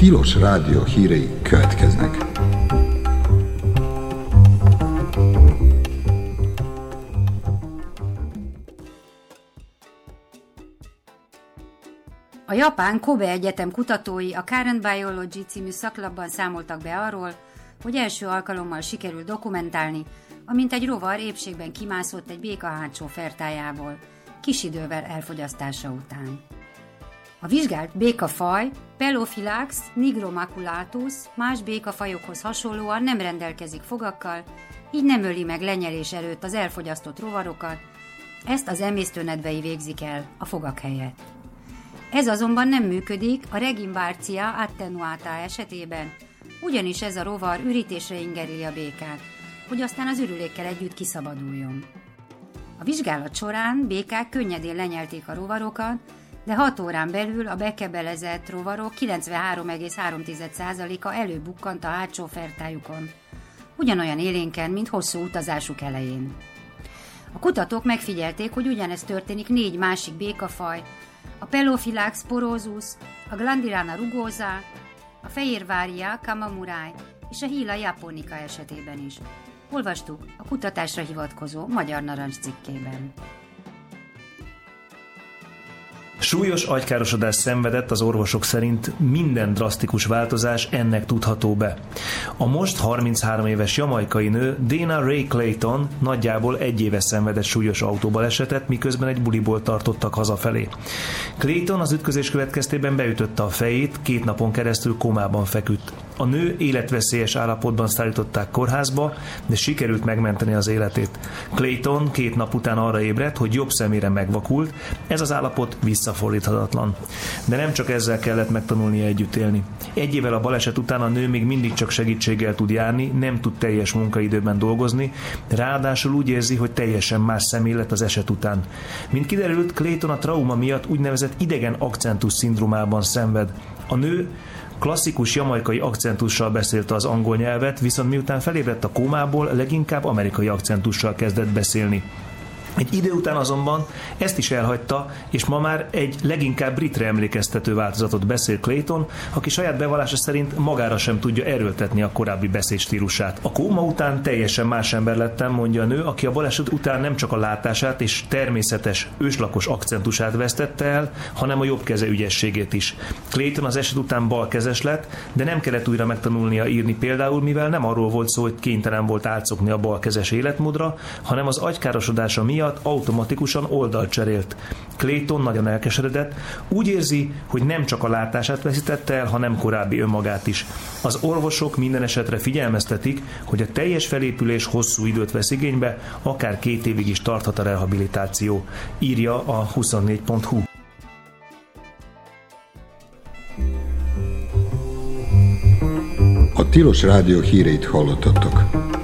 Tilos Rádió hírei következnek. A japán Kobe Egyetem kutatói a Current Biology című szaklapban számoltak be arról, hogy első alkalommal sikerült dokumentálni, amint egy rovar épségben kimászott egy béka hátsó fertájából, kis idővel elfogyasztása után. A vizsgált békafaj, Pelophylax nigromaculatus, más békafajokhoz hasonlóan nem rendelkezik fogakkal, így nem öli meg lenyelés előtt az elfogyasztott rovarokat, ezt az emésztőnedvei végzik el a fogak helyett. Ez azonban nem működik a Regimbarcia attenuata esetében, ugyanis ez a rovar ürítésre ingerli a békát, hogy aztán az ürülékkel együtt kiszabaduljon. A vizsgálat során békák könnyedén lenyelték a rovarokat, de 6 órán belül a bekebelezett rovarok 93,3%-a előbukkant a hátsó fertájukon, ugyanolyan élénken, mint hosszú utazásuk elején. A kutatók megfigyelték, hogy ugyanezt történik 4 másik békafaj, a Pelophylax porosus, a Glandilana rugosa, a Fehérvária kamamurai és a Hyla japonica esetében is. Olvastuk a kutatásra hivatkozó Magyar Narancs cikkében. Súlyos agykárosodást szenvedett az orvosok szerint, minden drasztikus változás ennek tudható be. A most 33 éves jamaikai nő Dana Ray Clayton nagyjából 1 éve szenvedett súlyos autóbalesetet, miközben egy buliból tartottak hazafelé. Clayton az ütközés következtében beütötte a fejét, 2 napon keresztül kómában feküdt. A nő életveszélyes állapotban szállították kórházba, de sikerült megmenteni az életét. Clayton 2 nap után arra ébredt, hogy jobb szemére megvakult, ez az állapot visszafordíthatatlan. De nem csak ezzel kellett megtanulnia együtt élni. 1 évvel a baleset után a nő még mindig csak segítséggel tud járni, nem tud teljes munkaidőben dolgozni, ráadásul úgy érzi, hogy teljesen más személy lett az eset után. Mint kiderült, Clayton a trauma miatt úgynevezett idegen akcentus szindrómában szenved. A nő klasszikus jamaikai akcentussal beszélte az angol nyelvet, viszont miután felébredt a kómából, leginkább amerikai akcentussal kezdett beszélni. Egy idő után azonban ezt is elhagyta, és ma már egy leginkább britre emlékeztető változatot beszél Clayton, aki saját bevallása szerint magára sem tudja erőltetni a korábbi beszédstílusát. A kóma után teljesen más ember lettem, mondja a nő, aki a baleset után nem csak a látását és természetes őslakos akcentusát vesztette el, hanem a jobb keze ügyességét is. Clayton az eset után balkezes lett, de nem kellett újra megtanulnia írni például, mivel nem arról volt szó, hogy kénytelen volt átszokni a balkezes életmódra, hanem az agykárosodása miatt automatikusan oldalt cserélt. Clayton nagyon elkeseredett, úgy érzi, hogy nem csak a látását veszítette el, hanem korábbi önmagát is. Az orvosok minden esetre figyelmeztetik, hogy a teljes felépülés hosszú időt vesz igénybe, akár 2 évig is tarthat a rehabilitáció, írja a 24.hu. A Tilos Rádió híreit hallottatok.